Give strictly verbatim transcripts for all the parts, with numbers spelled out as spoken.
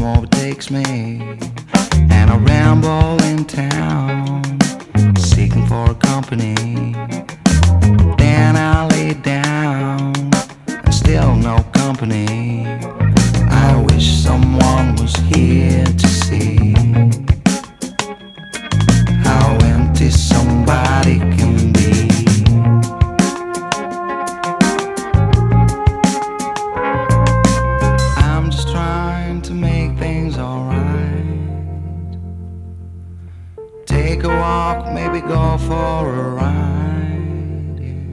overtakes me, and I ramble in town, seeking for company. Then I lay down, and still no company. I wish someone was here to see how empty somebody can be. I'm just trying to make things alright. Take a walk, maybe go for a ride, yeah.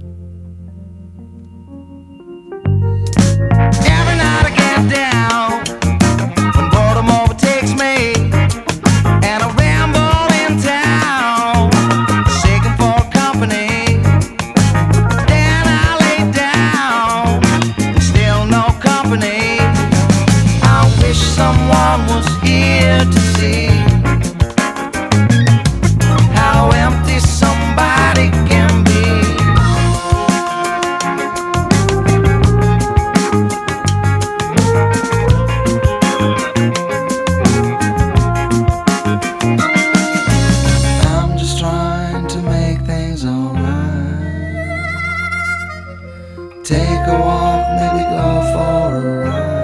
Every night I get down when boredom overtakes me, and I ramble in town, seeking for company. Then I lay down, and still no company. I wish someone was here to see how empty somebody can be. I'm just trying to make things alright. Take a walk, maybe go for a ride.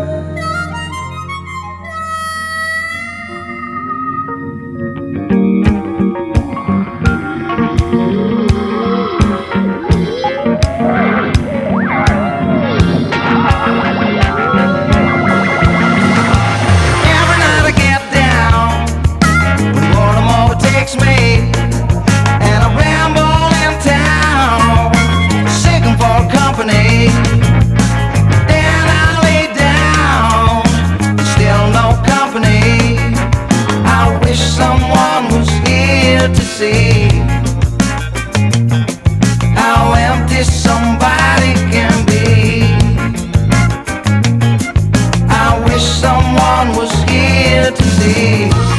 Every night I get down when boredom overtakes me, and I ramble in town, seeking for company. Then I lay down, still no company. I wish someone was here to see how empty somebody can be. I wish someone was here to see